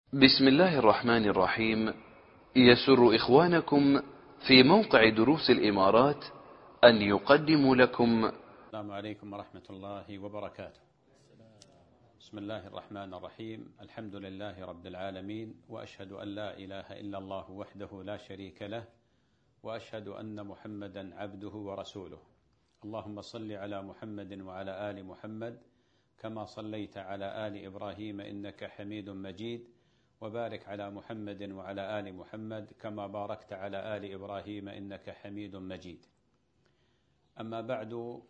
بسم الله الرحمن الرحيم. يسر إخوانكم في موقع دروس الإمارات أن يقدموا لكم. السلام عليكم ورحمة الله وبركاته. بسم الله الرحمن الرحيم. الحمد لله رب العالمين، وأشهد أن لا إله إلا الله وحده لا شريك له، وأشهد أن محمدا عبده ورسوله. اللهم صل على محمد وعلى آل محمد كما صليت على آل إبراهيم إنك حميد مجيد، وبارك على محمد وعلى آل محمد كما باركت على آل إبراهيم إنك حميد مجيد. أما بعد،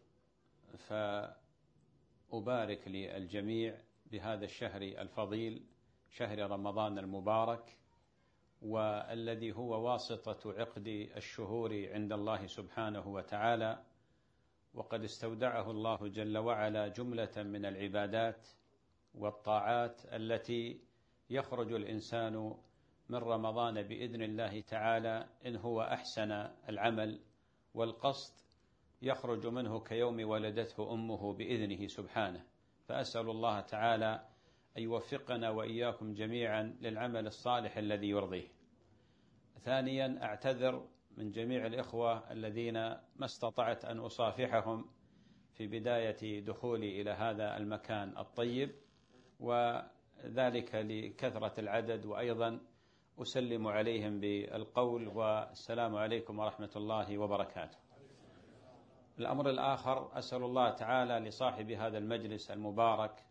فأبارك للجميع بهذا الشهر الفضيل، شهر رمضان المبارك، والذي هو واسطة عقد الشهور عند الله سبحانه وتعالى، وقد استودعه الله جل وعلا جملة من العبادات والطاعات التي يخرج الإنسان من رمضان بإذن الله تعالى إن هو أحسن العمل والقصد، يخرج منه كيوم ولدته أمه بإذنه سبحانه. فأسأل الله تعالى أن يوفقنا وإياكم جميعا للعمل الصالح الذي يرضيه. ثانيا، أعتذر من جميع الإخوة الذين ما استطعت أن أصافحهم في بداية دخولي إلى هذا المكان الطيب، وذلك لكثرة العدد، وأيضا أسلم عليهم بالقول والسلام عليكم ورحمة الله وبركاته. الأمر الآخر، أسأل الله تعالى لصاحب هذا المجلس المبارك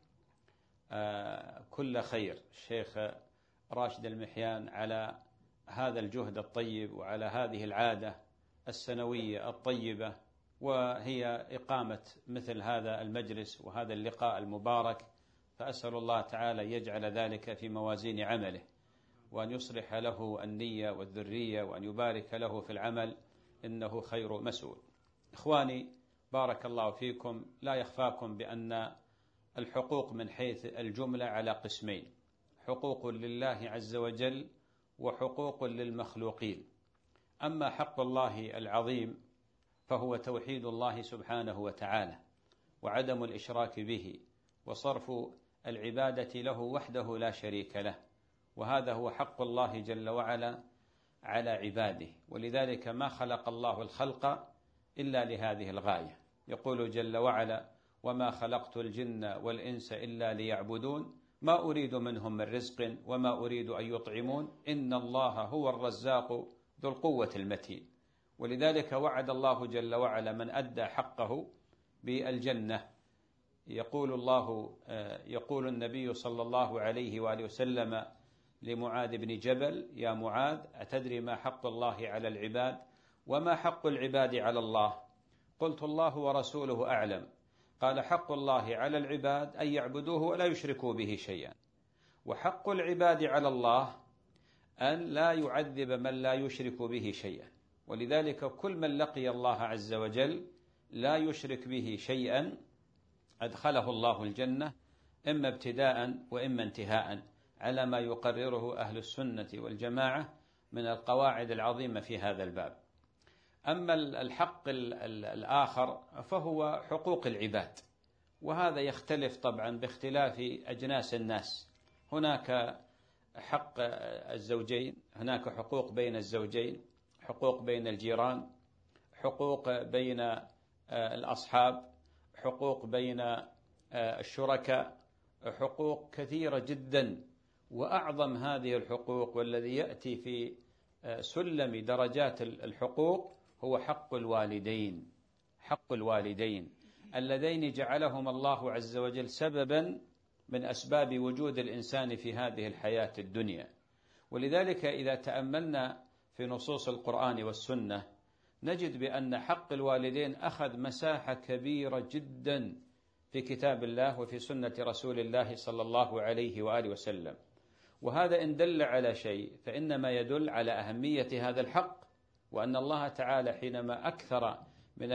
كل خير، الشيخ راشد المحيان، على هذا الجهد الطيب وعلى هذه العادة السنوية الطيبة، وهي إقامة مثل هذا المجلس وهذا اللقاء المبارك. فأسأل الله تعالى يجعل ذلك في موازين عمله، وأن يصلح له النية والذرية، وأن يبارك له في العمل، إنه خير مسؤول. إخواني، بارك الله فيكم، لا يخفاكم بأن الحقوق من حيث الجملة على قسمين: حقوق لله عز وجل وحقوق للمخلوقين. أما حق الله العظيم فهو توحيد الله سبحانه وتعالى، وعدم الإشراك به، وصرف العبادة له وحده لا شريك له، وهذا هو حق الله جل وعلا على عباده. ولذلك ما خلق الله الخلق إلا لهذه الغاية. يقول جل وعلا: وما خلقت الجن والإنس إلا ليعبدون ما أريد منهم من رزق وما أريد أن يطعمون إن الله هو الرزاق ذو القوة المتين. ولذلك وعد الله جل وعلا من أدى حقه بالجنة. يقول النبي صلى الله عليه وآله وسلم لمعاذ بن جبل: يا معاذ، أتدري ما حق الله على العباد وما حق العباد على الله؟ قلت: الله ورسوله أعلم. قال: حق الله على العباد أن يعبدوه ولا يشركوا به شيئا، وحق العباد على الله أن لا يعذب من لا يشرك به شيئا. ولذلك كل من لقي الله عز وجل لا يشرك به شيئا أدخله الله الجنة، إما ابتداء وإما انتهاء، على ما يقرره أهل السنة والجماعة من القواعد العظيمة في هذا الباب. أما الحق الآخر فهو حقوق العباد، وهذا يختلف طبعا باختلاف أجناس الناس. هناك حق الزوجين، هناك حقوق بين الزوجين، حقوق بين الجيران، حقوق بين الأصحاب، حقوق بين الشركاء، حقوق كثيرة جدا. وأعظم هذه الحقوق والذي يأتي في سلم درجات الحقوق هو حق الوالدين. حق الوالدين اللذين جعلهم الله عز وجل سببا من أسباب وجود الإنسان في هذه الحياة الدنيا. ولذلك إذا تأملنا في نصوص القرآن والسنة نجد بأن حق الوالدين أخذ مساحة كبيرة جدا في كتاب الله وفي سنة رسول الله صلى الله عليه وآله وسلم. وهذا إن دل على شيء فإنما يدل على أهمية هذا الحق، وأن الله تعالى حينما أكثر من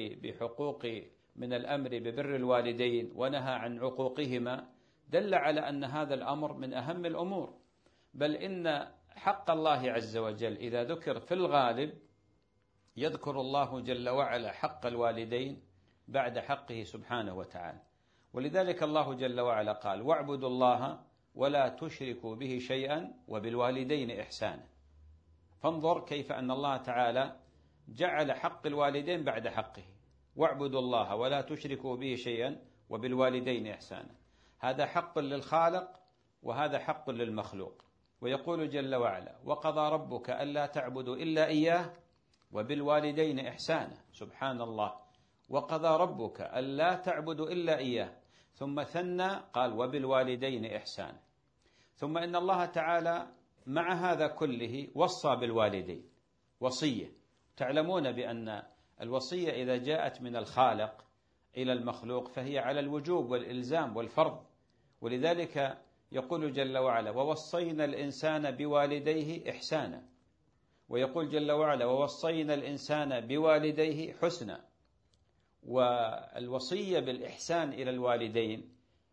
الأمر ببر الوالدين ونهى عن عقوقهما دل على أن هذا الأمر من أهم الأمور. بل إن حق الله عز وجل إذا ذكر في الغالب يذكر الله جل وعلا حق الوالدين بعد حقه سبحانه وتعالى. ولذلك الله جل وعلا قال: واعبدوا الله ولا تشركوا به شيئا وبالوالدين إحسانا. فانظر كيف أن الله تعالى جعل حق الوالدين بعد حقه، واعبدوا الله ولا تشركوا به شيئا وبالوالدين إحسانا. هذا حق للخالق وهذا حق للمخلوق. ويقول جل وعلا: وقضى ربك ألا تعبدوا إلا إياه وبالوالدين إحسانا. سبحان الله، وقضى ربك ألا تعبدوا إلا إياه، ثم ثنى قال: وبالوالدين إحسانا. ثم إن الله تعالى مع هذا كله وصى بالوالدين وصية. تعلمون بأن الوصية إذا جاءت من الخالق إلى المخلوق فهي على الوجوب والإلزام والفرض، ولذلك يقول جل وعلا: ووصينا الإنسان بوالديه إحسانا. ويقول جل وعلا: ووصينا الإنسان بوالديه حسنا. والوصية بالإحسان إلى الوالدين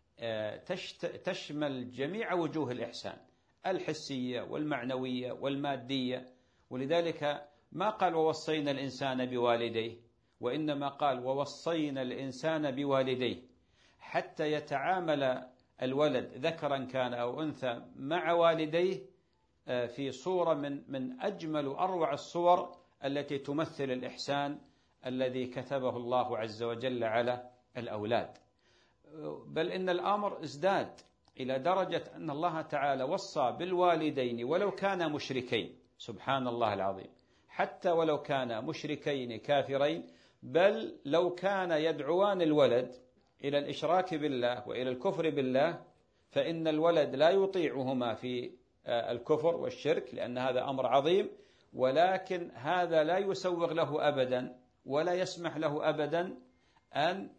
تشمل جميع وجوه الإحسان، الحسية والمعنوية والمادية. ولذلك ما قال ووصينا الإنسان بوالديه، وإنما قال ووصينا الإنسان بوالديه، حتى يتعامل الولد ذكرا كان أو أنثى مع والديه في صورة من أجمل وأروع الصور التي تمثل الإحسان الذي كتبه الله عز وجل على الأولاد. بل إن الأمر ازداد إلى درجة أن الله تعالى وصى بالوالدين ولو كانا مشركين. سبحان الله العظيم، حتى ولو كانا مشركين كافرين، بل لو كان يدعوان الولد إلى الإشراك بالله وإلى الكفر بالله، فإن الولد لا يطيعهما في الكفر والشرك، لأن هذا أمر عظيم، ولكن هذا لا يسوغ له أبدا ولا يسمح له أبدا أن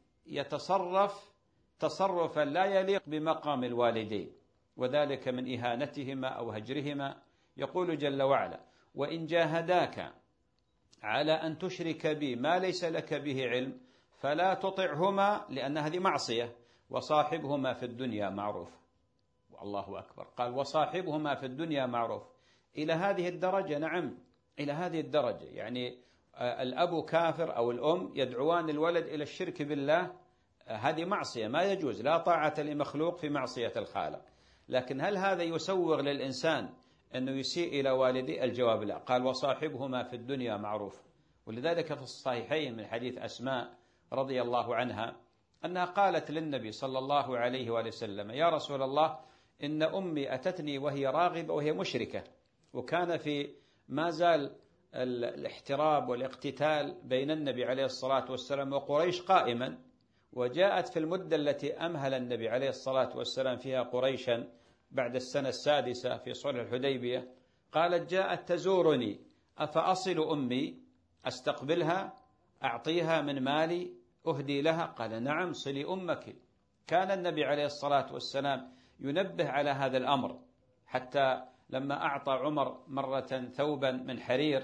يتصرف تصرفا لا يليق بمقام الوالدين، وذلك من إهانتهما أو هجرهما. يقول جل وعلا: وإن جاهداك على أن تشرك بي ما ليس لك به علم فلا تطعهما، لأن هذه معصية، وصاحبهما في الدنيا معروف. الله أكبر، قال وصاحبهما في الدنيا معروف. إلى هذه الدرجة، نعم إلى هذه الدرجة، يعني الأب كافر أو الأم يدعوان الولد إلى الشرك بالله، هذه معصية ما يجوز، لا طاعة لمخلوق في معصية الخالق. لكن هل هذا يسوغ للإنسان أنه يسيء إلى والديه؟ الجواب لا. قال وصاحبهما في الدنيا معروف. ولذلك في الصحيحين من حديث أسماء رضي الله عنها أنها قالت للنبي صلى الله عليه وآله وسلم: يا رسول الله، إن أمي أتتني وهي راغبة وهي مشركة، وكان في ما زال الاحتراب والاقتتال بين النبي عليه الصلاة والسلام وقريش قائما، وجاءت في المدة التي أمهل النبي عليه الصلاة والسلام فيها قريشا بعد السنة السادسة في صلح الحديبية، قالت: جاءت تزورني أفأصل أمي، أستقبلها، أعطيها من مالي، أهدي لها؟ قال: نعم، صلي أمك. كان النبي عليه الصلاة والسلام ينبه على هذا الأمر، حتى لما أعطى عمر مرة ثوبا من حرير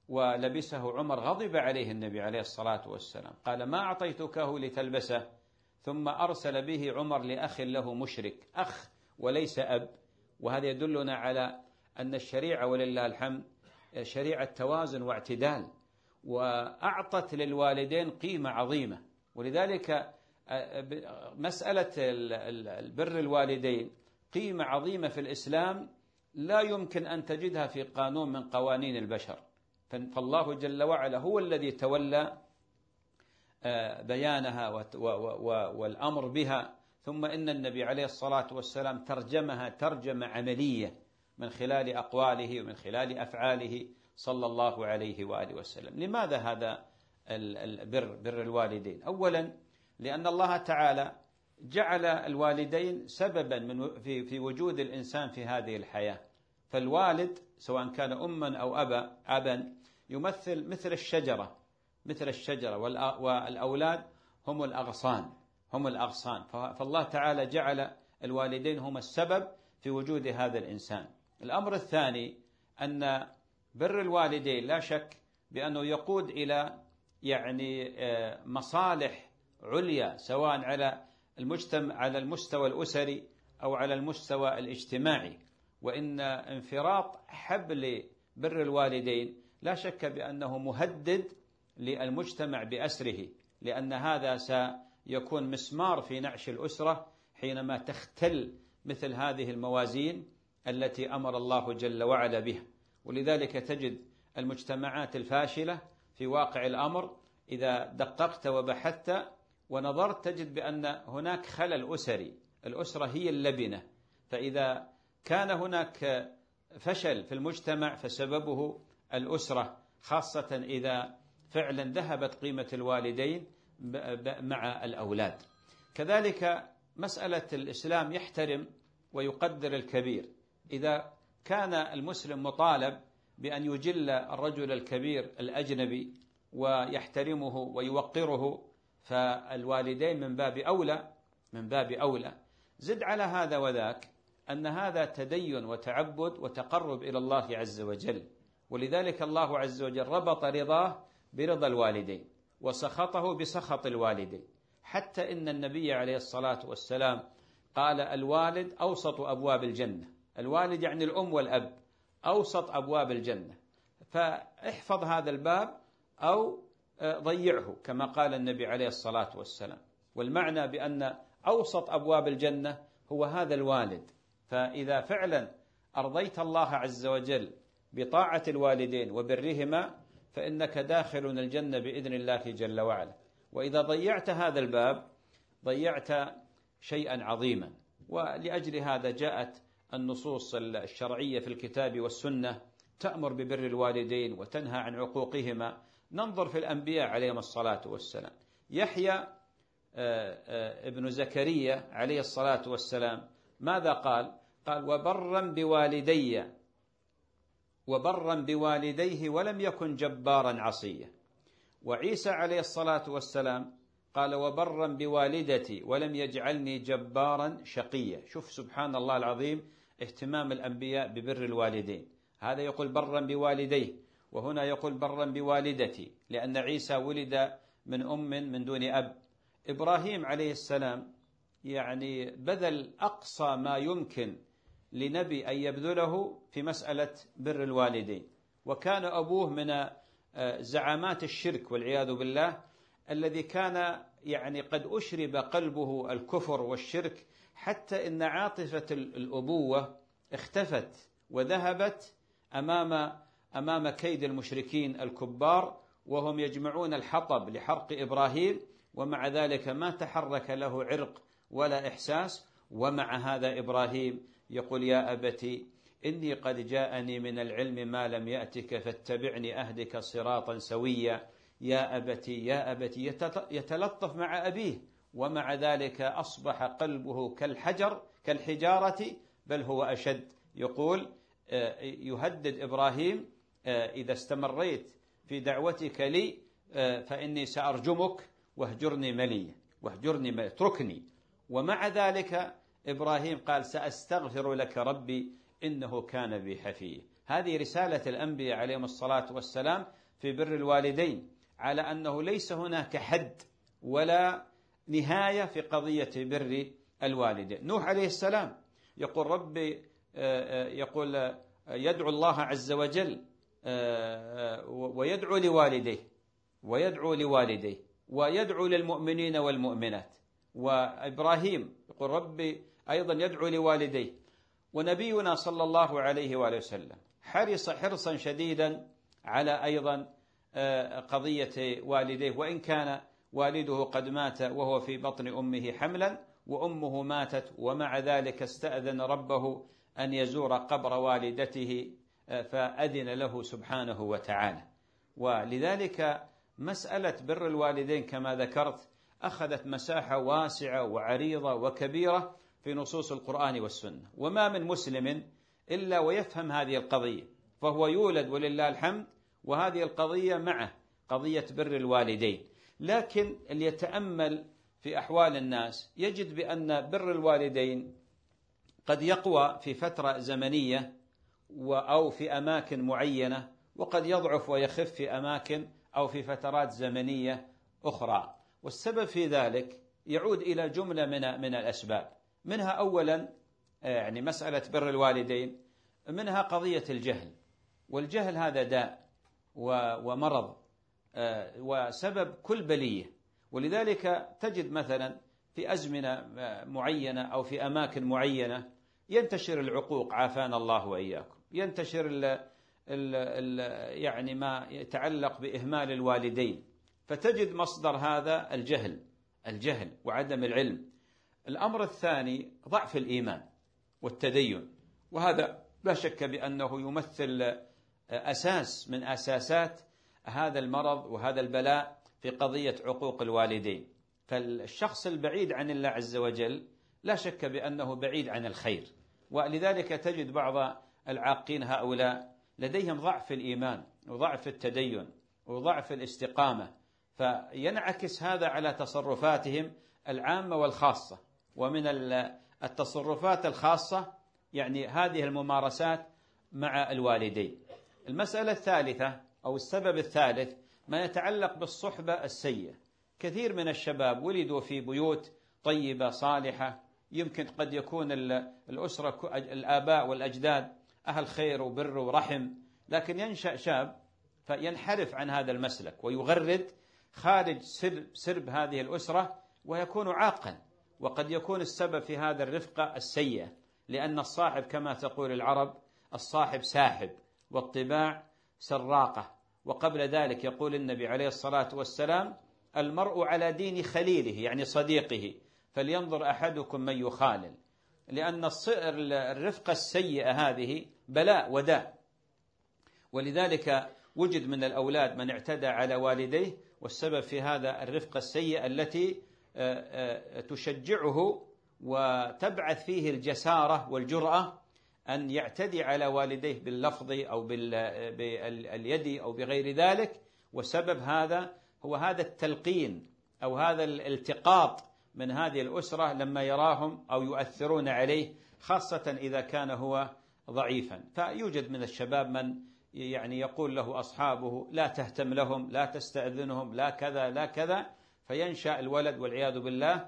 ولبسه عمر غضب عليه النبي عليه الصلاة والسلام، قال: ما أعطيتكه لتلبسه. ثم أرسل به عمر لأخ له مشرك، أخ وليس أب. وهذا يدلنا على أن الشريعة ولله الحمد شريعة توازن واعتدال، وأعطت للوالدين قيمة عظيمة. ولذلك مسألة بر الوالدين قيمة عظيمة في الإسلام لا يمكن أن تجدها في قانون من قوانين البشر، فالله جل وعلا هو الذي تولى بيانها والأمر بها. ثم إن النبي عليه الصلاة والسلام ترجمها ترجمة عملية من خلال أقواله ومن خلال أفعاله صلى الله عليه وآله وسلم. لماذا هذا بر الوالدين؟ أولا لأن الله تعالى جعل الوالدين سببا في وجود الإنسان في هذه الحياة. فالوالد سواء كان أما أو أبا يمثل مثل الشجرة، والأولاد هم الأغصان. فالله تعالى جعل الوالدين هم السبب في وجود هذا الإنسان. الأمر الثاني أن بر الوالدين لا شك بأنه يقود إلى مصالح عليا، سواء على المستوى الأسري أو على المستوى الاجتماعي. وإن انفراط حبل بر الوالدين لا شك بأنه مهدد للمجتمع بأسره، لأن هذا سيكون مسمار في نعش الأسرة حينما تختل مثل هذه الموازين التي أمر الله جل وعلا بها. ولذلك تجد المجتمعات الفاشلة في واقع الأمر إذا دققت وبحثت ونظرت تجد بأن هناك خلل أسري، الأسرة هي اللبنة. فإذا كان هناك فشل في المجتمع فسببه الأسرة، خاصة إذا فعلا ذهبت قيمة الوالدين مع الأولاد. كذلك مسألة الإسلام يحترم ويقدر الكبير. إذا كان المسلم مطالب بأن يجل الرجل الكبير الأجنبي ويحترمه ويوقره، فالوالدين من باب أولى. زد على هذا وذاك أن هذا تدين وتعبد وتقرب إلى الله عز وجل، ولذلك الله عز وجل ربط رضاه برضا الوالدين وسخطه بسخط الوالدين، حتى إن النبي عليه الصلاة والسلام قال الوالد أوسط أبواب الجنة. الوالد يعني الأم والأب، أوسط أبواب الجنة، فاحفظ هذا الباب أو ضيعه كما قال النبي عليه الصلاة والسلام. والمعنى بأن أوسط أبواب الجنة هو هذا الوالد. فإذا فعلا أرضيت الله عز وجل بطاعة الوالدين وبرهما فإنك داخل الجنة بإذن الله جل وعلا. وإذا ضيعت هذا الباب ضيعت شيئا عظيما. ولأجل هذا جاءت النصوص الشرعية في الكتاب والسنة تأمر ببر الوالدين وتنهى عن عقوقهما. ننظر في الأنبياء عليهم الصلاة والسلام. يحيى ابن زكريا عليه الصلاة والسلام ماذا قال؟ قال وبرا بوالديه ولم يكن جبارا عصيا. وعيسى عليه الصلاة والسلام قال وبرا بوالدتي ولم يجعلني جبارا شقيا. شوف سبحان الله العظيم اهتمام الأنبياء ببر الوالدين. هذا يقول برا بوالديه، وهنا يقول برا بوالدتي، لأن عيسى ولد من أم من دون أب. إبراهيم عليه السلام يعني بذل أقصى ما يمكن لنبي أن يبذله في مسألة بر الوالدين، وكان أبوه من زعامات الشرك والعياذ بالله، الذي كان يعني قد أشرب قلبه الكفر والشرك، حتى إن عاطفة الأبوة اختفت وذهبت أمام كيد المشركين الكبار، وهم يجمعون الحطب لحرق إبراهيم، ومع ذلك ما تحرك له عرق ولا إحساس. ومع هذا إبراهيم يقول يا أبتي إني قد جاءني من العلم ما لم يأتك فاتبعني أهدك صراطا سويا. يا أبتي يا أبتي، يتلطف مع أبيه، ومع ذلك أصبح قلبه كالحجارة بل هو أشد. يقول يهدد إبراهيم إذا استمريت في دعوتك لي فإني سأرجمك واهجرني مليا، اتركني. ومع ذلك إبراهيم قال سأستغفر لك ربي إنه كان بي حفيا. هذه رسالة الأنبياء عليهم الصلاة والسلام في بر الوالدين، على أنه ليس هناك حد ولا نهاية في قضية بر الوالدين. نوح عليه السلام يقول ربي يدعو الله عز وجل ويدعو لوالديه ويدعو للمؤمنين والمؤمنات. وإبراهيم يقول ربي أيضا يدعو لوالديه. ونبينا صلى الله عليه وآله وسلم حرص حرصا شديدا على أيضا قضية والديه، وإن كان والده قد مات وهو في بطن أمه حملا، وأمه ماتت، ومع ذلك استأذن ربه أن يزور قبر والدته فأذن له سبحانه وتعالى. ولذلك مسألة بر الوالدين كما ذكرت أخذت مساحة واسعة وعريضة وكبيرة في نصوص القرآن والسنة، وما من مسلم إلا ويفهم هذه القضية، فهو يولد ولله الحمد وهذه القضية معه، قضية بر الوالدين. لكن اللي يتأمل في أحوال الناس يجد بأن بر الوالدين قد يقوى في فترة زمنية أو في أماكن معينة، وقد يضعف ويخف في أماكن أو في فترات زمنية أخرى. والسبب في ذلك يعود إلى جملة من الأسباب، منها أولا يعني مسألة بر الوالدين، منها قضية الجهل، والجهل هذا داء ومرض وسبب كل بلية. ولذلك تجد مثلا في أزمنة معينة أو في أماكن معينة ينتشر العقوق عافانا الله وإياكم، ينتشر يعني ما يتعلق بإهمال الوالدين، فتجد مصدر هذا الجهل وعدم العلم. الأمر الثاني ضعف الإيمان والتدين، وهذا لا شك بأنه يمثل أساس من أساسات هذا المرض وهذا البلاء في قضية عقوق الوالدين. فالشخص البعيد عن الله عز وجل لا شك بأنه بعيد عن الخير، ولذلك تجد بعض العاقين هؤلاء لديهم ضعف الإيمان وضعف التدين وضعف الاستقامة، فينعكس هذا على تصرفاتهم العامة والخاصة. ومن التصرفات الخاصة يعني هذه الممارسات مع الوالدين. المسألة الثالثة أو السبب الثالث ما يتعلق بالصحبة السيئة. كثير من الشباب ولدوا في بيوت طيبة صالحة، يمكن قد يكون الأسرة الآباء والأجداد أهل خير وبر ورحم، لكن ينشأ شاب فينحرف عن هذا المسلك ويغرد خارج سرب هذه الأسرة ويكون عاقا، وقد يكون السبب في هذا الرفقة السيئة، لأن الصاحب كما تقول العرب الصاحب ساحب والطباع سراقة. وقبل ذلك يقول النبي عليه الصلاة والسلام المرء على دين خليله يعني صديقه، فلينظر أحدكم من يخالل، لأن الرفقة السيئة هذه بلاء وداء. ولذلك وجد من الأولاد من اعتدى على والديه، والسبب في هذا الرفقة السيئة التي تشجعه وتبعث فيه الجسارة والجرأة أن يعتدي على والديه باللفظ أو باليد أو بغير ذلك. وسبب هذا هو هذا التلقين أو هذا الالتقاط من هذه الأسرة لما يراهم أو يؤثرون عليه، خاصة إذا كان هو ضعيفا. فيوجد من الشباب من يعني يقول له أصحابه لا تهتم لهم، لا تستأذنهم، لا كذا لا كذا، فينشأ الولد والعياذ بالله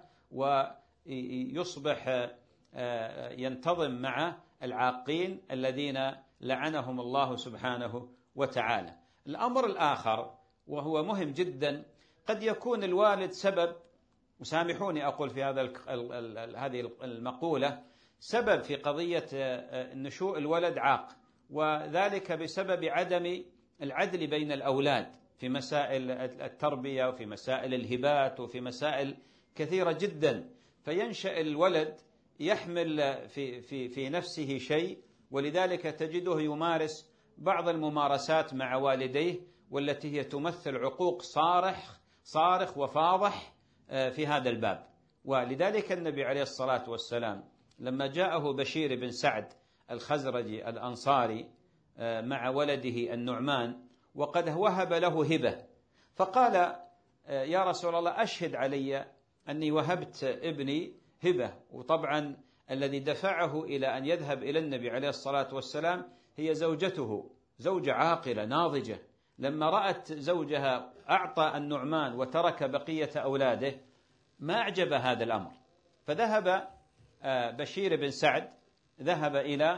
ويصبح ينتظم مع العاقين الذين لعنهم الله سبحانه وتعالى. الأمر الآخر وهو مهم جدا، قد يكون الوالد سبب، وسامحوني أقول في هذه المقولة، سبب في قضية نشوء الولد عاق، وذلك بسبب عدم العدل بين الأولاد في مسائل التربية وفي مسائل الهبات وفي مسائل كثيرة جدا. فينشأ الولد يحمل في نفسه شيء، ولذلك تجده يمارس بعض الممارسات مع والديه والتي هي تمثل عقوق صارخ وفاضح في هذا الباب. ولذلك النبي عليه الصلاة والسلام لما جاءه بشير بن سعد الخزرجي الأنصاري مع ولده النعمان وقد وهب له هبة، فقال يا رسول الله أشهد علي أني وهبت ابني هبة. وطبعا الذي دفعه إلى أن يذهب إلى النبي عليه الصلاة والسلام هي زوجته، زوجة عاقلة ناضجة، لما رأت زوجها أعطى النعمان وترك بقية أولاده ما أعجب هذا الأمر، فذهب بشير بن سعد ذهب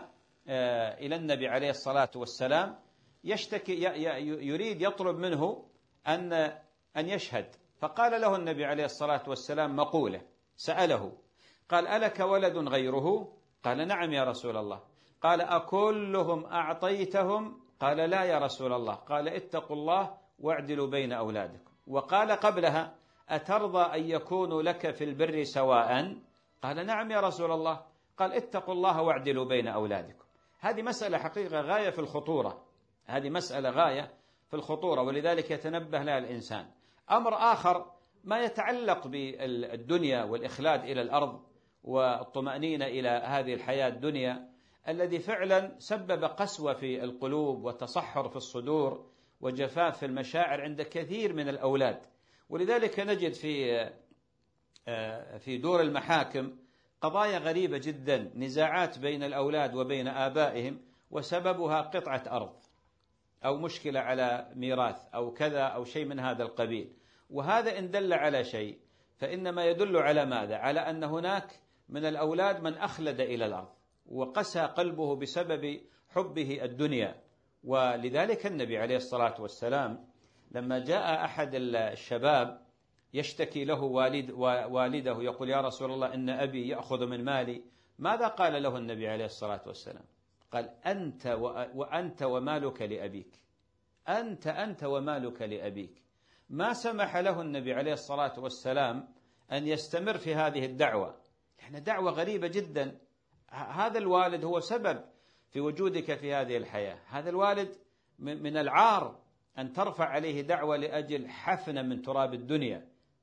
إلى النبي عليه الصلاة والسلام يشتكي، يريد يطلب منه أن يشهد. فقال له النبي عليه الصلاة والسلام مقولة، سأله قال ألك ولد غيره؟ قال نعم يا رسول الله. قال أكلهم أعطيتهم؟ قال لا يا رسول الله. قال اتقوا الله واعدلوا بين أولادكم. وقال قبلها أترضى أن يكونوا لك في البر سواء؟ قال نعم يا رسول الله. قال اتقوا الله واعدلوا بين أولادكم. هذه مسألة حقيقة غاية في الخطورة، هذه مسألة غاية في الخطورة، ولذلك يتنبه لها الإنسان. أمر آخر ما يتعلق بالدنيا والإخلاد إلى الأرض والطمأنينة إلى هذه الحياة الدنيا، الذي فعلا سبب قسوة في القلوب وتصحر في الصدور وجفاف في المشاعر عند كثير من الأولاد. ولذلك نجد في دور المحاكم قضايا غريبة جدا، نزاعات بين الأولاد وبين آبائهم وسببها قطعة أرض أو مشكلة على ميراث أو كذا أو شيء من هذا القبيل. وهذا إن دل على شيء فإنما يدل على ماذا؟ على أن هناك من الأولاد من أخلد إلى الأرض وقسى قلبه بسبب حبه الدنيا. ولذلك النبي عليه الصلاة والسلام لما جاء أحد الشباب يشتكي له والده يقول يا رسول الله إن أبي يأخذ من مالي ماذا قال له النبي عليه الصلاة والسلام؟ قال: وأنت ومالك لأبيك، أنت ومالك لأبيك. ما سمح له النبي عليه الصلاة والسلام أن يستمر في هذه الدعوة، إحنا دعوة غريبة جدا. هذا الوالد هو سبب في وجودك في هذه الحياة، هذا الوالد من العار أن ترفع عليه دعوة لأجل حفنة من تراب الدنيا،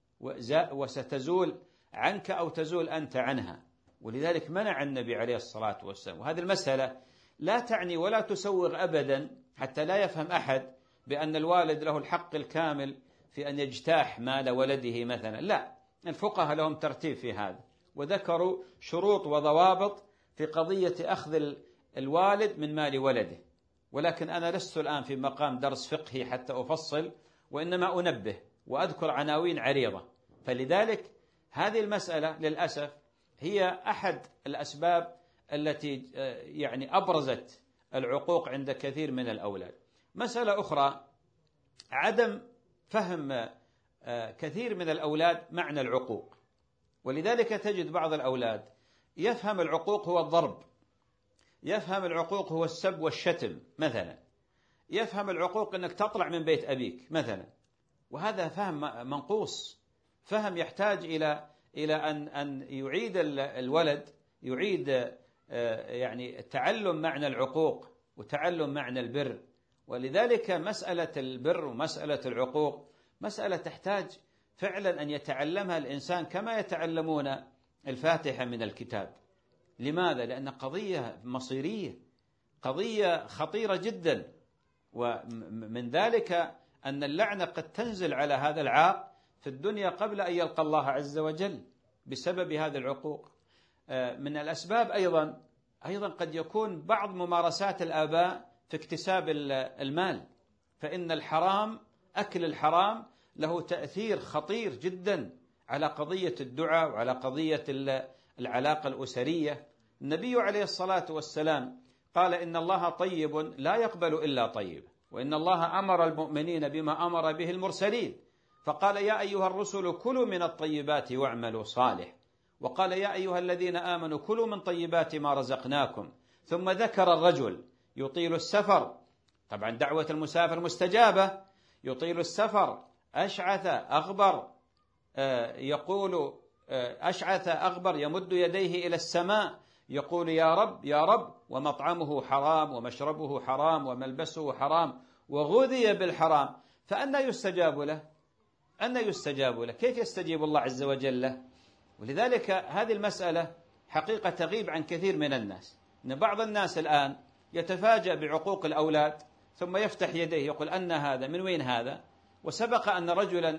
وستزول عنك أو تزول أنت عنها. ولذلك منع النبي عليه الصلاة والسلام. وهذه المسألة لا تعني ولا تسوغ أبدا، حتى لا يفهم أحد بأن الوالد له الحق الكامل في أن يجتاح مال ولده مثلا، لا، الفقهاء لهم ترتيب في هذا، وذكروا شروط وضوابط في قضية أخذ الوالد من مال ولده. ولكن أنا لست الآن في مقام درس فقهي حتى أفصل، وإنما أنبه وأذكر عناوين عريضة. فلذلك هذه المسألة للأسف هي أحد الأسباب التي يعني أبرزت العقوق عند كثير من الأولاد. مسألة أخرى، عدم فهم كثير من الأولاد معنى العقوق. ولذلك تجد بعض الأولاد يفهم العقوق هو الضرب، يفهم العقوق هو السب والشتم مثلا، يفهم العقوق أنك تطلع من بيت أبيك مثلا. وهذا فهم منقوص، فهم يحتاج إلى أن يعيد الولد، يعيد يعني تعلم معنى العقوق وتعلم معنى البر. ولذلك مسألة البر ومسألة العقوق مسألة تحتاج فعلا أن يتعلمها الإنسان كما يتعلمون الفاتحة من الكتاب. لماذا؟ لأن قضية مصيرية، قضية خطيرة جدا. ومن ذلك أن اللعنة قد تنزل على هذا العاق في الدنيا قبل أن يلقى الله عز وجل بسبب هذه العقوق. من الأسباب أيضا قد يكون بعض ممارسات الآباء في اكتساب المال، فإن الحرام، أكل الحرام له تأثير خطير جدا على قضية الدعاء وعلى قضية العلاقة الأسرية. النبي عليه الصلاة والسلام قال: إن الله طيب لا يقبل إلا طيب، وإن الله أمر المؤمنين بما أمر به المرسلين، فقال: يا أيها الرسل كلوا من الطيبات واعملوا صالح، وقال: يا أيها الذين آمنوا كلوا من طيبات ما رزقناكم. ثم ذكر الرجل يطيل السفر، طبعا دعوة المسافر مستجابة، يطيل السفر أشعث أغبر، يقول أشعث أغبر يمد يديه إلى السماء يقول: يا رب يا رب، ومطعمه حرام ومشربه حرام وملبسه حرام وغذي بالحرام، فأنى يستجاب له؟ أنى يستجاب له؟ كيف يستجيب الله عز وجل له؟ ولذلك هذه المسألة حقيقة تغيب عن كثير من الناس. إن بعض الناس الآن يتفاجأ بعقوق الأولاد ثم يفتح يديه يقول: أن هذا من وين هذا؟ وسبق أن رجلا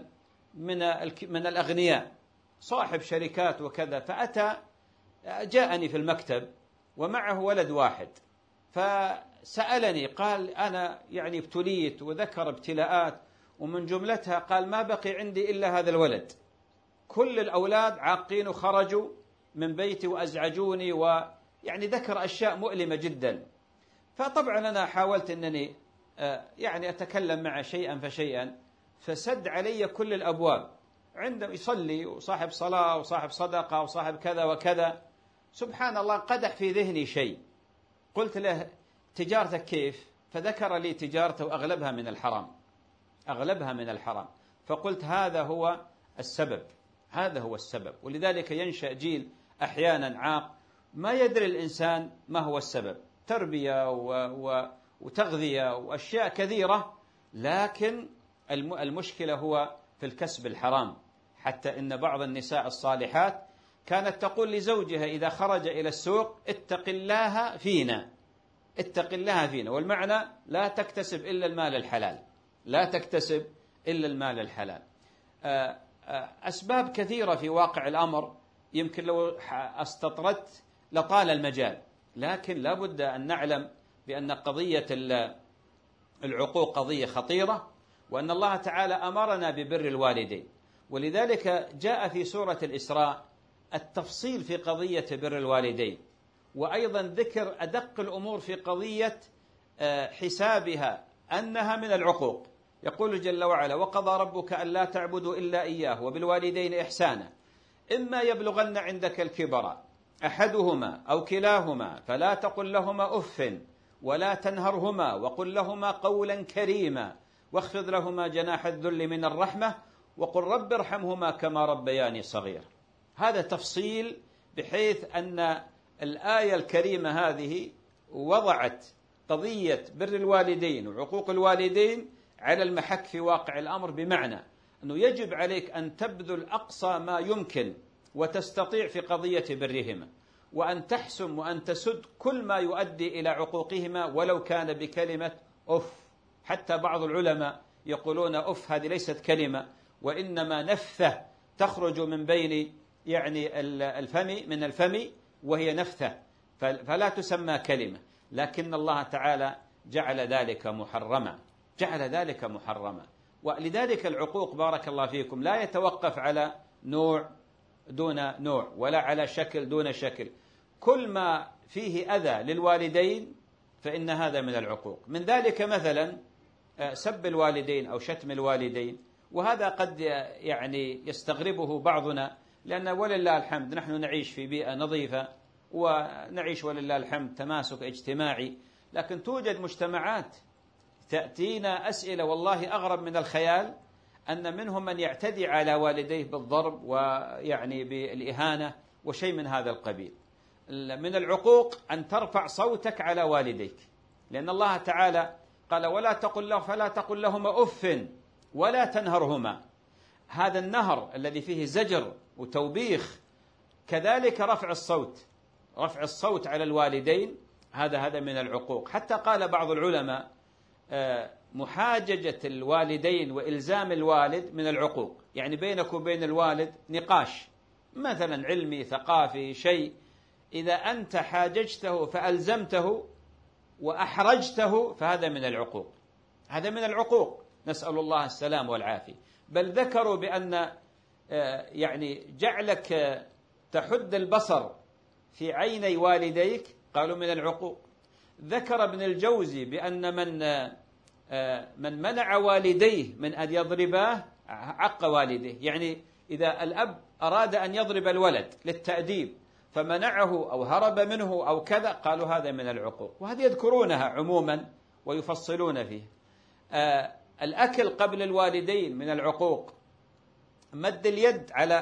من الأغنياء صاحب شركات وكذا، فأتى جاءني في المكتب ومعه ولد واحد، فسألني قال: أنا يعني ابتليت، وذكر ابتلاءات، ومن جملتها قال: ما بقي عندي إلا هذا الولد، كل الأولاد عاقين وخرجوا من بيتي وأزعجوني، ويعني ذكر أشياء مؤلمة جدا. فطبعا أنا حاولت أنني يعني أتكلم معه شيئا فشيئا، فسد علي كل الأبواب، عندما يصلي وصاحب صلاة وصاحب صدقة وصاحب كذا وكذا. سبحان الله، قدح في ذهني شيء، قلت له: تجارتك كيف؟ فذكر لي تجارته وأغلبها من الحرام، أغلبها من الحرام. فقلت: هذا هو السبب، هذا هو السبب. ولذلك ينشأ جيل أحيانا عاق ما يدري الإنسان ما هو السبب، تربية وتغذية وأشياء كثيرة، لكن المشكلة هو في الكسب الحرام. حتى إن بعض النساء الصالحات كانت تقول لزوجها إذا خرج إلى السوق: اتق الله فينا، اتق الله فينا، والمعنى لا تكتسب إلا المال الحلال، لا تكتسب إلا المال الحلال. أسباب كثيرة في واقع الأمر، يمكن لو استطردت لطال المجال، لكن لا بد أن نعلم بأن قضية العقوق قضية خطيرة، وأن الله تعالى أمرنا ببر الوالدين. ولذلك جاء في سورة الإسراء التفصيل في قضية بر الوالدين، وأيضا ذكر أدق الأمور في قضية حسابها أنها من العقوق. يقول جل وعلا: وقضى ربك ألا تعبدوا إلا إياه وبالوالدين إحسانا إما يبلغن عندك الكبر أحدهما أو كلاهما فلا تقل لهما أف ولا تنهرهما وقل لهما قولا كريما واخفض لهما جناح الذل من الرحمة وقل رب ارحمهما كما ربياني صغير. هذا تفصيل بحيث أن الآية الكريمة هذه وضعت قضية بر الوالدين وعقوق الوالدين على المحك في واقع الأمر، بمعنى أنه يجب عليك أن تبذل أقصى ما يمكن وتستطيع في قضية برهما، وأن تحسم وأن تسد كل ما يؤدي إلى عقوقهما ولو كان بكلمة أف. حتى بعض العلماء يقولون أف هذه ليست كلمة، وإنما نفثة تخرج من بين يعني من الفم وهي نفثة، فلا تسمى كلمة، لكن الله تعالى جعل ذلك محرما. ولذلك العقوق بارك الله فيكم لا يتوقف على نوع دون نوع ولا على شكل دون شكل، كل ما فيه أذى للوالدين فإن هذا من العقوق. من ذلك مثلا سب الوالدين أو شتم الوالدين، وهذا قد يعني يستغربه بعضنا، لأن ولله الحمد نحن نعيش في بيئة نظيفة ونعيش ولله الحمد تماسك اجتماعي، لكن توجد مجتمعات تأتينا أسئلة والله أغرب من الخيال، أن منهم من يعتدي على والديه بالضرب ويعني بالإهانة وشيء من هذا القبيل. من العقوق أن ترفع صوتك على والديك، لأن الله تعالى قال فلا تقل لهما أف ولا تنهرهما. هذا النهر الذي فيه زجر وتوبيخ، كذلك رفع الصوت على الوالدين هذا من العقوق. حتى قال بعض العلماء محاججة الوالدين وإلزام الوالد من العقوق، يعني بينك وبين الوالد نقاش مثلا علمي ثقافي شيء، إذا أنت حاججته فألزمته وأحرجته فهذا من العقوق، نسأل الله السلام والعافية. بل ذكروا بأن يعني جعلك تحد البصر في عيني والديك قالوا من العقوق. ذكر ابن الجوزي بأن من منع والديه من أن يضرباه عق والديه، يعني إذا الأب أراد أن يضرب الولد للتأديب فمنعه أو هرب منه أو كذا قالوا هذا من العقوق، وهذه يذكرونها عموما ويفصلون فيه. الأكل قبل الوالدين من العقوق، مد اليد على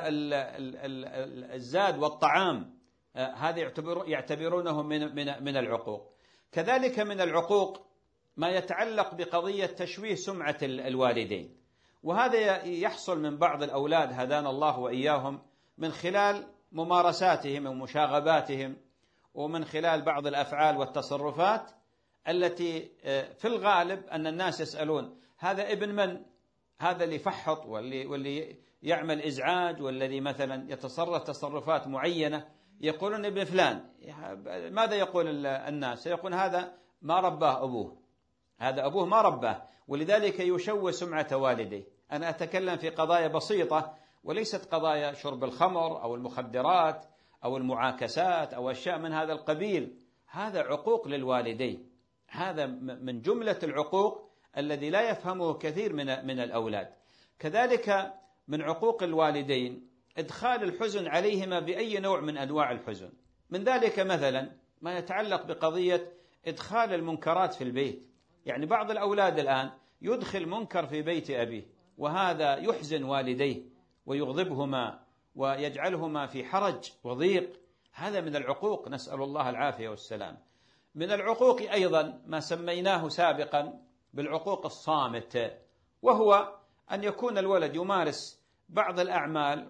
الزاد والطعام هذا يعتبرونه من العقوق. كذلك من العقوق ما يتعلق بقضية تشويه سمعة الوالدين، وهذا يحصل من بعض الأولاد هدانا الله وإياهم من خلال ممارساتهم ومشاغباتهم، ومن خلال بعض الأفعال والتصرفات التي في الغالب أن الناس يسألون هذا ابن من؟ هذا اللي فحط واللي يعمل إزعاج والذي مثلا يتصرف تصرفات معينة، يقولون ابن فلان. ماذا يقول الناس؟ يقول هذا ما رباه أبوه، هذا أبوه ما رباه، ولذلك يشوه سمعة والديه. أنا أتكلم في قضايا بسيطة وليست قضايا شرب الخمر أو المخدرات أو المعاكسات أو أشياء من هذا القبيل، هذا عقوق للوالدين، هذا من جملة العقوق الذي لا يفهمه كثير من الأولاد. كذلك من عقوق الوالدين إدخال الحزن عليهما بأي نوع من أنواع الحزن، من ذلك مثلا ما يتعلق بقضية إدخال المنكرات في البيت. يعني بعض الأولاد الآن يدخل منكر في بيت أبيه، وهذا يحزن والديه ويغضبهما ويجعلهما في حرج وضيق، هذا من العقوق، نسأل الله العافية والسلام. من العقوق أيضا ما سميناه سابقا بالعقوق الصامت، وهو أن يكون الولد يمارس بعض الأعمال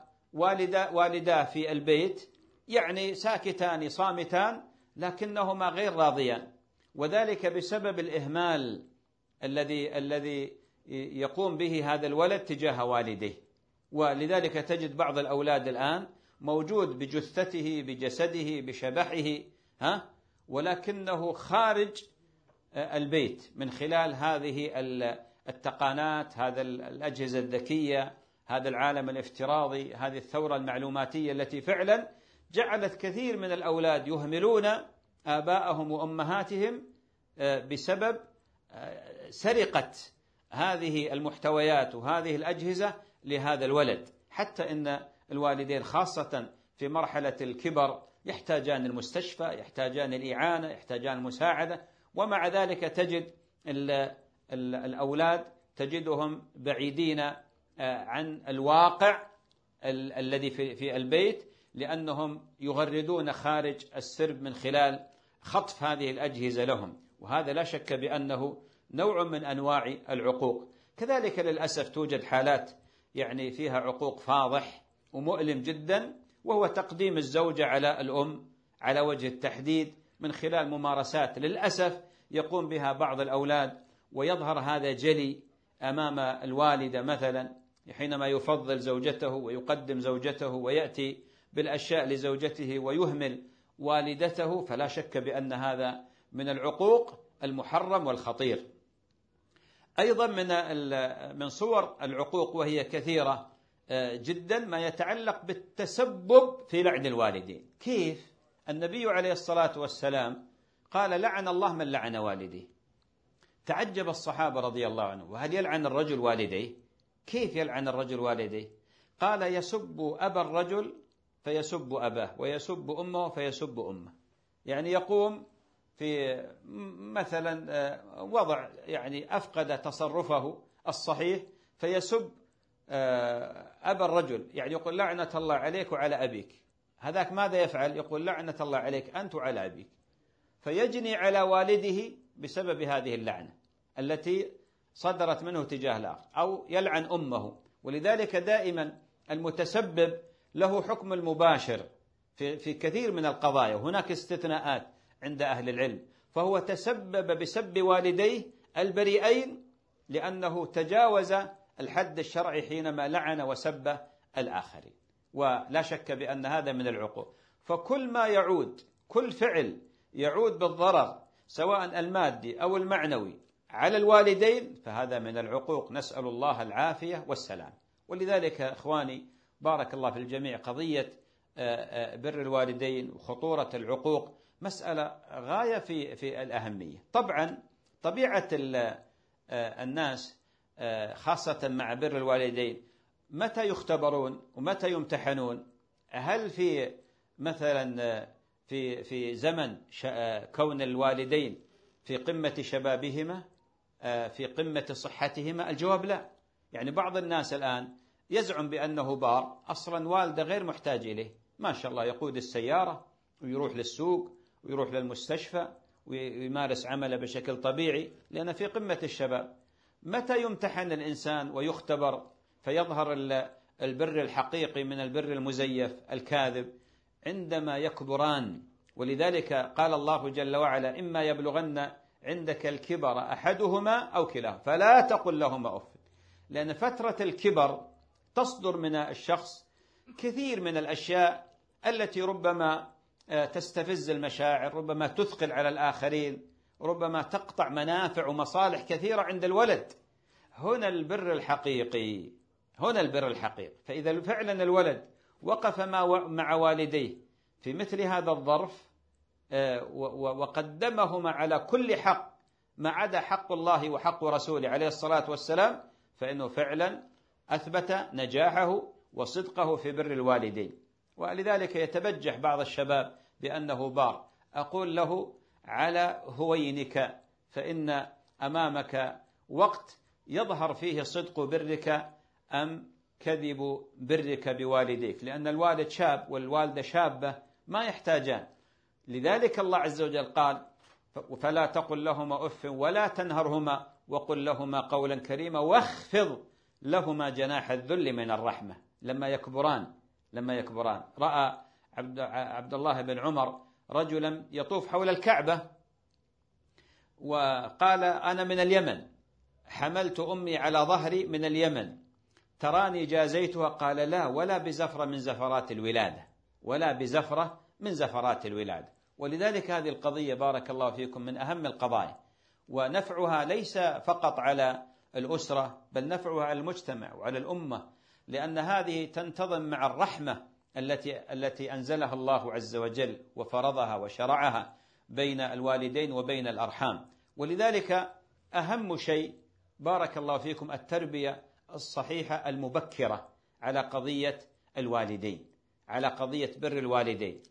ووالداه في البيت يعني ساكتان صامتان لكنهما غير راضيان، وذلك بسبب الإهمال الذي يقوم به هذا الولد تجاه والديه. ولذلك تجد بعض الأولاد الآن موجود بجثته بجسده بشبحه ولكنه خارج البيت من خلال هذه التقانات، هذا الأجهزة الذكية، هذا العالم الافتراضي، هذه الثورة المعلوماتية التي فعلا جعلت كثير من الأولاد يهملون آباءهم وأمهاتهم بسبب سرقة هذه المحتويات وهذه الأجهزة لهذا الولد. حتى إن الوالدين خاصة في مرحلة الكبر يحتاجان المستشفى، يحتاجان الإعانة، يحتاجان المساعدة، ومع ذلك تجد الأولاد تجدهم بعيدين عن الواقع الذي في البيت، لأنهم يغردون خارج السرب من خلال خطف هذه الأجهزة لهم، وهذا لا شك بأنه نوع من أنواع العقوق. كذلك للأسف توجد حالات يعني فيها عقوق فاضح ومؤلم جدا، وهو تقديم الزوجة على الأم على وجه التحديد من خلال ممارسات للأسف يقوم بها بعض الأولاد، ويظهر هذا جلي أمام الوالدة مثلا حينما يفضل زوجته ويقدم زوجته ويأتي بالأشياء لزوجته ويهمل والدته، فلا شك بأن هذا من العقوق المحرم والخطير. أيضا من صور العقوق وهي كثيرة جدا ما يتعلق بالتسبب في لعن الوالدين. كيف؟ النبي عليه الصلاة والسلام قال: لعن الله من لعن والديه. تعجب الصحابة رضي الله عنهم: وهل يلعن الرجل والديه؟ كيف يلعن الرجل والديه؟ قال: يسب أبا الرجل فيسب أباه، ويسب أمه فيسب أمه. يعني يقوم في مثلا وضع يعني أفقد تصرفه الصحيح فيسب أبا الرجل، يعني يقول: لعنة الله عليك وعلى أبيك. هذاك ماذا يفعل؟ يقول: لعنة الله عليك أنت وعلى أبيك. فيجني على والده بسبب هذه اللعنة التي صدرت منه تجاه الآخر، أو يلعن أمه. ولذلك دائما المتسبب له حكم المباشر في كثير من القضايا، وهناك استثناءات عند أهل العلم. فهو تسبب بسب والديه البريئين لأنه تجاوز الحد الشرعي حينما لعن وسب الآخرين، ولا شك بأن هذا من العقوق. فكل ما يعود، كل فعل يعود بالضرر سواء المادي أو المعنوي على الوالدين فهذا من العقوق، نسأل الله العافية والسلام. ولذلك إخواني بارك الله في الجميع، قضية بر الوالدين وخطورة العقوق مسألة غاية في الأهمية. طبعا طبيعة الناس خاصة مع بر الوالدين متى يختبرون ومتى يمتحنون؟ هل في مثلا في زمن كون الوالدين في قمة شبابهما، في قمة صحتهما؟ الجواب لا. يعني بعض الناس الآن يزعم بأنه بار، أصلا والده غير محتاج إليه، ما شاء الله يقود السيارة ويروح للسوق ويروح للمستشفى ويمارس عمله بشكل طبيعي لأنه في قمة الشباب. متى يمتحن الإنسان ويختبر فيظهر البر الحقيقي من البر المزيف الكاذب؟ عندما يكبران. ولذلك قال الله جل وعلا: إما يبلغن عندك الكبر أحدهما أو كلاهما فلا تقل لهما أف. لأن فترة الكبر تصدر من الشخص كثير من الأشياء التي ربما تستفز المشاعر، ربما تثقل على الآخرين، ربما تقطع منافع ومصالح كثيرة عند الولد. هنا البر الحقيقي، هنا البر الحقيقي. فإذا فعلا الولد وقف مع والديه في مثل هذا الظرف وقدمهما على كل حق ما عدا حق الله وحق رسوله عليه الصلاة والسلام، فإنه فعلا أثبت نجاحه وصدقه في بر الوالدين. ولذلك يتبجح بعض الشباب بأنه بار. أقول له: على هوينك، فإن أمامك وقت يظهر فيه صدق برك أم كذب برك بوالديك، لأن الوالد شاب والوالدة شابة ما يحتاجان. لذلك الله عز وجل قال: فلا تقل لهما أف ولا تنهرهما وقل لهما قولا كريما واخفض لهما جناح الذل من الرحمة. لما يكبران رأى عبد الله بن عمر رجلا يطوف حول الكعبة وقال: أنا من اليمن، حملت أمي على ظهري من اليمن، تراني جازيتها؟ قال: لا، ولا بزفرة من زفرات الولادة، ولا بزفرة من زفرات الولادة. ولذلك هذه القضية بارك الله فيكم من أهم القضايا، ونفعها ليس فقط على الأسرة بل نفعها على المجتمع وعلى الأمة، لأن هذه تنتظم مع الرحمة التي أنزلها الله عز وجل وفرضها وشرعها بين الوالدين وبين الأرحام. ولذلك أهم شيء بارك الله فيكم التربية الصحيحة المبكرة على قضية الوالدين، على قضية بر الوالدين.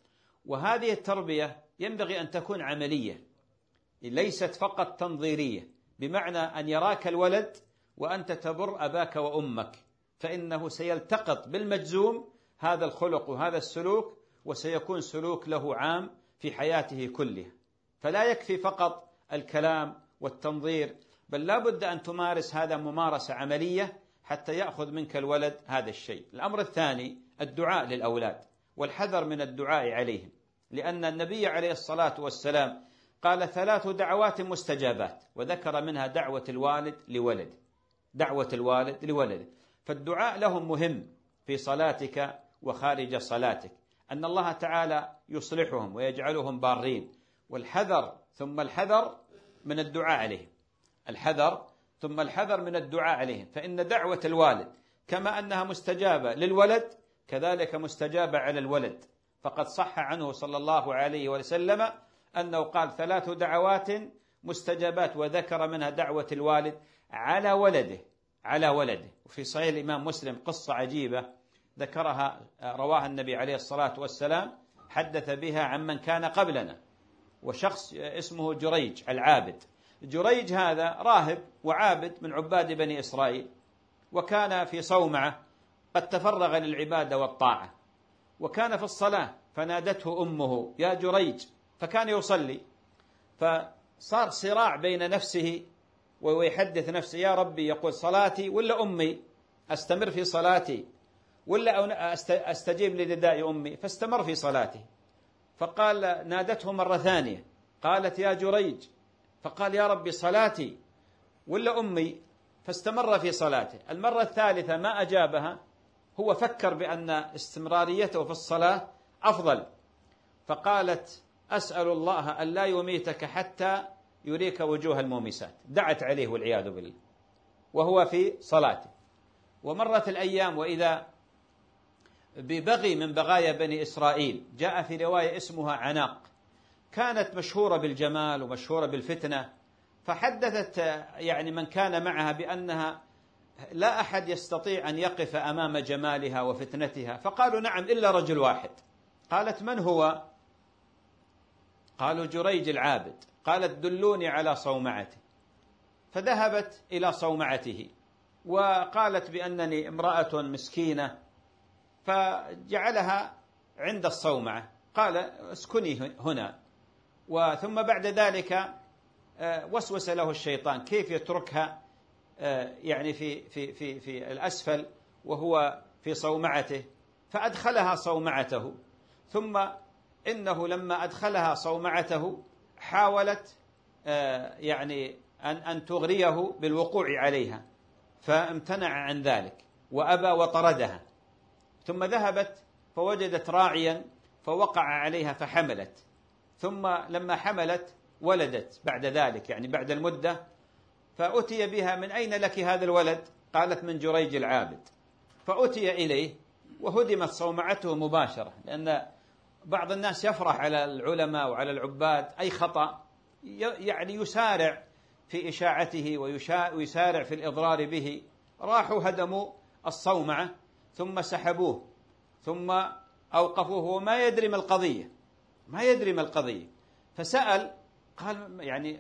وهذه التربية ينبغي أن تكون عملية، ليست فقط تنظيرية، بمعنى أن يراك الولد وأنت تبر أباك وأمك، فإنه سيلتقط بالمجزوم هذا الخلق وهذا السلوك، وسيكون سلوك له عام في حياته كلها. فلا يكفي فقط الكلام والتنظير، بل لا بد أن تمارس هذا ممارسة عملية حتى يأخذ منك الولد هذا الشيء. الأمر الثاني الدعاء للأولاد والحذر من الدعاء عليهم، لأن النبي عليه الصلاة والسلام قال 3 دعوات مستجابات، وذكر منها دعوة الوالد لولده، دعوة الوالد لولده. فالدعاء لهم مهم في صلاتك وخارج صلاتك، أن الله تعالى يصلحهم ويجعلهم بارين. والحذر ثم الحذر من الدعاء عليهم، الحذر ثم الحذر من الدعاء عليهم، فإن دعوة الوالد كما أنها مستجابة للولد كذلك مستجابة على الولد. فقد صح عنه صلى الله عليه وسلم أنه قال 3 دعوات مستجابات، وذكر منها دعوة الوالد على ولده، على ولده. وفي صحيح الإمام مسلم قصة عجيبة ذكرها رواها النبي عليه الصلاة والسلام، حدث بها عمن كان قبلنا، وشخص اسمه جريج العابد. جريج هذا راهب وعابد من عباد بني إسرائيل، وكان في صومعة قد تفرغ للعبادة والطاعة، وكان في الصلاة فنادته أمه يا جريج، فكان يصلي، فصار صراع بين نفسه ويحدث نفسه يا ربي، يقول صلاتي ولا أمي، أستمر في صلاتي ولا أستجيب لنداء أمي، فاستمر في صلاته. فقال نادته مرة ثانية قالت يا جريج، فقال يا ربي صلاتي ولا أمي، فاستمر في صلاته. المرة الثالثة ما أجابها، هو فكر بأن استمراريته في الصلاة أفضل، فقالت أسأل الله أن لا يميتك حتى يريك وجوه المومسات، دعت عليه والعياذ بالله وهو في صلاته. ومرت الأيام وإذا ببغي من بغايا بني إسرائيل، جاء في رواية اسمها عناق، كانت مشهورة بالجمال ومشهورة بالفتنة، فحدثت يعني من كان معها بأنها لا أحد يستطيع أن يقف أمام جمالها وفتنتها، فقالوا نعم إلا رجل واحد. قالت من هو؟ قالوا جريج العابد. قالت دلوني على صومعته، فذهبت إلى صومعته وقالت بأنني امرأة مسكينة، فجعلها عند الصومعة، قال اسكني هنا. وثم بعد ذلك وسوس له الشيطان كيف يتركها يعني في الأسفل وهو في صومعته، فأدخلها صومعته. ثم إنه لما أدخلها صومعته حاولت يعني أن تغريه بالوقوع عليها، فامتنع عن ذلك وأبى وطردها. ثم ذهبت فوجدت راعيا فوقع عليها فحملت، ثم لما حملت ولدت بعد ذلك، يعني بعد المدة، فأتي بها من أين لك هذا الولد؟ قالت من جريج العابد. فأتي إليه وهدمت صومعته مباشرة، لأن بعض الناس يفرح على العلماء وعلى العباد أي خطأ يعني يسارع في إشاعته ويسارع في الإضرار به. راحوا هدموا الصومعة ثم سحبوه ثم أوقفوه وما يدري ما القضية، ما يدري ما القضية. فسأل قال يعني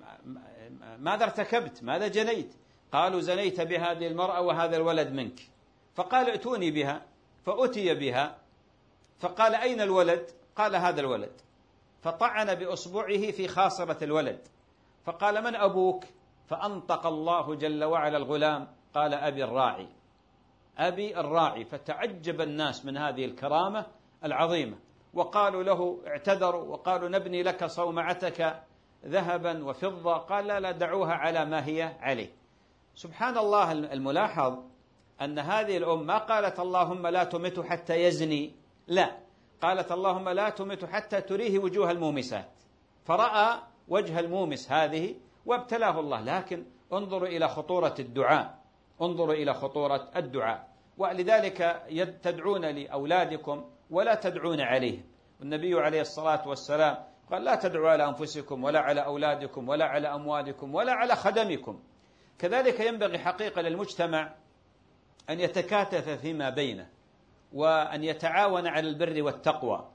ماذا ارتكبت؟ ماذا جنيت؟ قالوا زنيت بهذه المرأة وهذا الولد منك. فقال ائتوني بها، فأتي بها، فقال أين الولد؟ قال هذا الولد. فطعن بأصبعه في خاصرة الولد، فقال من أبوك؟ فأنطق الله جل وعلا الغلام، قال أبي الراعي، أبي الراعي. فتعجب الناس من هذه الكرامة العظيمة، وقالوا له اعتذروا وقالوا نبني لك صومعتك ذهبا وفضة، قال لا دعوها على ما هي عليه. سبحان الله الملاحظ أن هذه الأم ما قالت اللهم لا تمت حتى يزني، لا، قالت اللهم لا تمت حتى تريه وجوه المومسات، فرأى وجه المومس هذه وابتلاه الله. لكن انظروا إلى خطورة الدعاء، انظروا إلى خطورة الدعاء. ولذلك تدعون لأولادكم ولا تدعون عليهم. النبي عليه الصلاة والسلام قال لا تدعوا على أنفسكم ولا على أولادكم ولا على أموالكم ولا على خدمكم. كذلك ينبغي حقيقة للمجتمع أن يتكاتف فيما بينه، وأن يتعاون على البر والتقوى،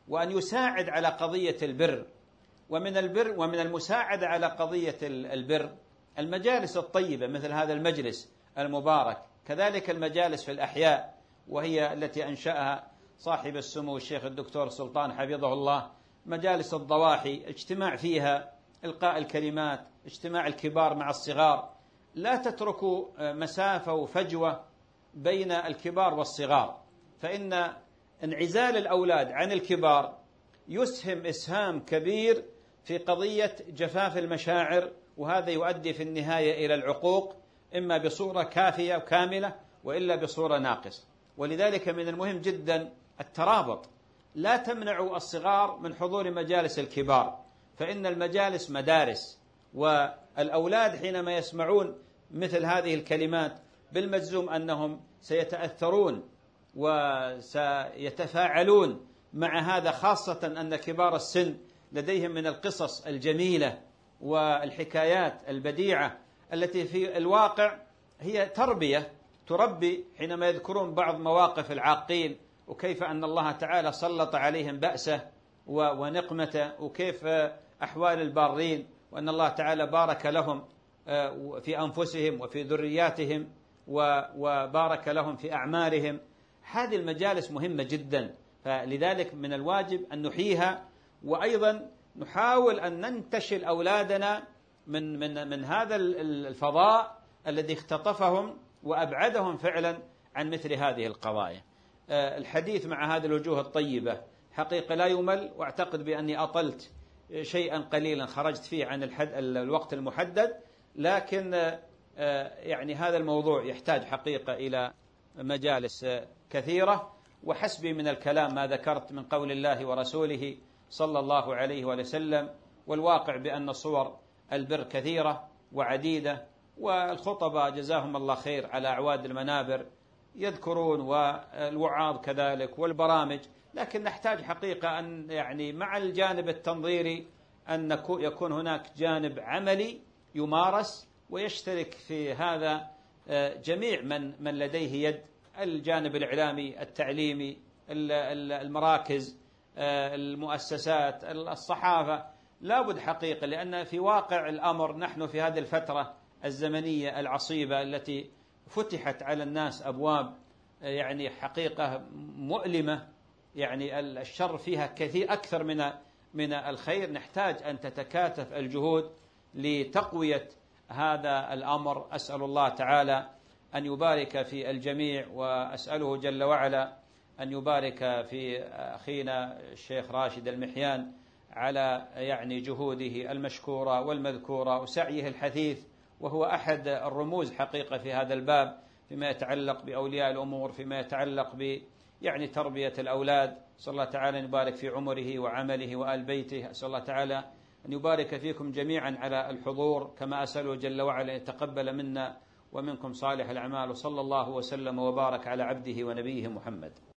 وأن يساعد على قضية البر. ومن المساعدة على قضية البر المجالس الطيبة مثل هذا المجلس المبارك، كذلك المجالس في الأحياء، وهي التي أنشأها صاحب السمو الشيخ الدكتور سلطان حفظه الله، مجالس الضواحي، اجتماع فيها، إلقاء الكلمات، اجتماع الكبار مع الصغار. لا تتركوا مسافة وفجوة بين الكبار والصغار، فإن انعزال الأولاد عن الكبار يسهم إسهام كبير في قضية جفاف المشاعر، وهذا يؤدي في النهاية إلى العقوق، إما بصورة كافية وكاملة وإلا بصورة ناقصة. ولذلك من المهم جدا الترابط. لا تمنعوا الصغار من حضور مجالس الكبار، فإن المجالس مدارس، والأولاد حينما يسمعون مثل هذه الكلمات بالمجزوم أنهم سيتأثرون وسيتفاعلون مع هذا، خاصة أن كبار السن لديهم من القصص الجميلة والحكايات البديعة التي في الواقع هي تربية تربي، حينما يذكرون بعض مواقف العاقين وكيف أن الله تعالى سلط عليهم بأسه ونقمته، وكيف أحوال البارين، وأن الله تعالى بارك لهم في أنفسهم وفي ذرياتهم وبارك لهم في أعمارهم. هذه المجالس مهمة جدا، فلذلك من الواجب أن نحييها، وأيضا نحاول أن ننتشل أولادنا من هذا الفضاء الذي اختطفهم وأبعدهم فعلا عن مثل هذه القضايا. الحديث مع هذه الوجوه الطيبة حقيقة لا يمل، وأعتقد بأني أطلت شيئا قليلا خرجت فيه عن الوقت المحدد، لكن يعني هذا الموضوع يحتاج حقيقة إلى مجالس كثيرة، وحسبي من الكلام ما ذكرت من قول الله ورسوله صلى الله عليه وسلم. والواقع بأن صور البر كثيرة وعديدة، والخطباء جزاهم الله خير على أعواد المنابر يذكرون، والوعاظ كذلك، والبرامج، لكن نحتاج حقيقة أن يعني مع الجانب التنظيري أن يكون هناك جانب عملي يمارس، ويشترك في هذا جميع من لديه يد، الجانب الإعلامي، التعليمي، المراكز، المؤسسات، الصحافة. لا بد حقيقة، لأن في واقع الأمر نحن في هذه الفترة الزمنية العصيبة التي فتحت على الناس أبواب يعني حقيقة مؤلمة، يعني الشر فيها كثير أكثر من الخير. نحتاج أن تتكاتف الجهود لتقوية هذا الأمر. أسأل الله تعالى أن يبارك في الجميع، وأسأله جل وعلا أن يبارك في أخينا الشيخ راشد المحيان على يعني جهوده المشكورة والمذكورة وسعيه الحثيث، وهو أحد الرموز حقيقة في هذا الباب فيما يتعلق بأولياء الأمور، فيما يتعلق يعني تربية الأولاد. أسأل الله تعالى أن يبارك في عمره وعمله وآل بيته. أسأل الله تعالى أن يبارك فيكم جميعا على الحضور، كما أسأله جل وعلا أن يتقبل منا ومنكم صالح الأعمال. وصلى الله وسلم وبارك على عبده ونبيه محمد.